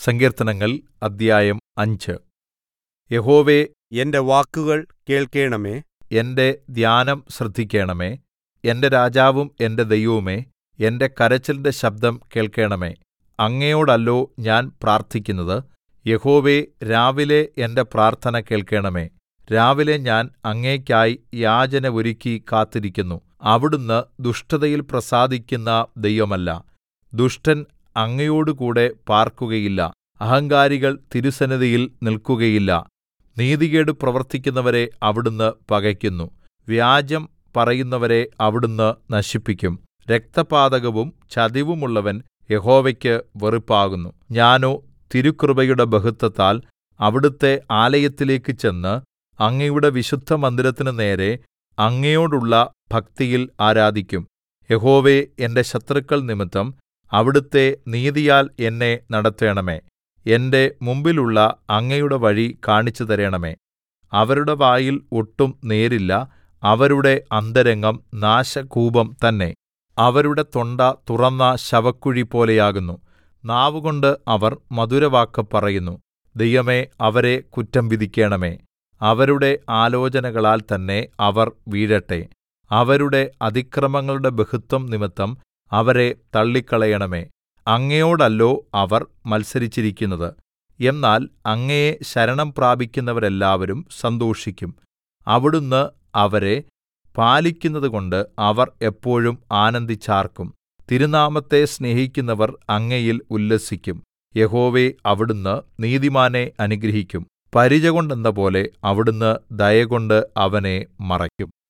സങ്കീർത്തനങ്ങൾ അദ്ധ്യായം 5. യഹോവേ, എന്റെ വാക്കുകൾ കേൾക്കേണമേ. എന്റെ ധ്യാനം ശ്രദ്ധിക്കേണമേ. എന്റെ രാജാവും എന്റെ ദൈവവുമേ, എന്റെ കരച്ചിലിന്റെ ശബ്ദം കേൾക്കേണമേ. അങ്ങയോടല്ലോ ഞാൻ പ്രാർത്ഥിക്കുന്നത്. യഹോവേ, രാവിലെ എന്റെ പ്രാർത്ഥന കേൾക്കേണമേ. രാവിലെ ഞാൻ അങ്ങേയ്ക്കായി യാചന ഒരുക്കി കാത്തിരിക്കുന്നു. അവിടുന്ന് ദുഷ്ടതയിൽ പ്രസാദിക്കുന്ന ദൈവമല്ല. ദുഷ്ടൻ അങ്ങയോടുകൂടെ പാർക്കുകയില്ല. അഹങ്കാരികൾ തിരുസന്നിധിയിൽ നിൽക്കുകയില്ല. നീതികേട് പ്രവർത്തിക്കുന്നവരെ അവിടുന്ന് പകയ്ക്കുന്നു. വ്യാജം പറയുന്നവരെ അവിടുന്ന് നശിപ്പിക്കും. രക്തപാതകവും ചതിവുമുള്ളവൻ യഹോവയ്ക്ക് വെറുപ്പാകുന്നു. ഞാനോ തിരുകൃപയുടെ ബഹുത്വത്താൽ അവിടുത്തെ ആലയത്തിലേക്ക് ചെന്ന് അങ്ങയുടെ വിശുദ്ധമന്ദിരത്തിനു നേരെ അങ്ങയോടുള്ള ഭക്തിയിൽ ആരാധിക്കും. യഹോവേ, എന്റെ ശത്രുക്കൾ നിമിത്തം അവിടുത്തെ നീതിയാൽ എന്നെ നടത്തേണമേ. എന്റെ മുമ്പിലുള്ള അങ്ങയുടെ വഴി കാണിച്ചുതരേണമേ. അവരുടെ വായിൽ ഒട്ടും നേരില്ല. അവരുടെ അന്തരംഗം നാശകൂപം തന്നെ. അവരുടെ തൊണ്ട തുറന്ന ശവക്കുഴി പോലെയാകുന്നു. നാവുകൊണ്ട് അവർ മധുരവാക്ക് പറയുന്നു. ദൈവമേ, അവരെ കുറ്റം വിധിക്കണമേ. അവരുടെ ആലോചനകളാൽ തന്നെ അവർ വീഴട്ടെ. അവരുടെ അതിക്രമങ്ങളുടെ ബഹുത്വം നിമിത്തം അവരെ തള്ളിക്കളയണമേ. അങ്ങയോടല്ലോ അവർ മത്സരിച്ചിരിക്കുന്നത്. എന്നാൽ അങ്ങയെ ശരണം പ്രാപിക്കുന്നവരെല്ലാവരും സന്തോഷിക്കും. അവിടുന്ന് അവരെ പാലിക്കുന്നതുകൊണ്ട് അവർ എപ്പോഴും ആനന്ദിച്ചാർക്കും. തിരുനാമത്തെ സ്നേഹിക്കുന്നവർ അങ്ങയിൽ ഉല്ലസിക്കും. യഹോവേ, അവിടുന്ന് നീതിമാനെ അനുഗ്രഹിക്കും. പരിചകൊണ്ടെന്നപോലെ അവിടുന്ന് ദയകൊണ്ട് അവനെ മറയ്ക്കും.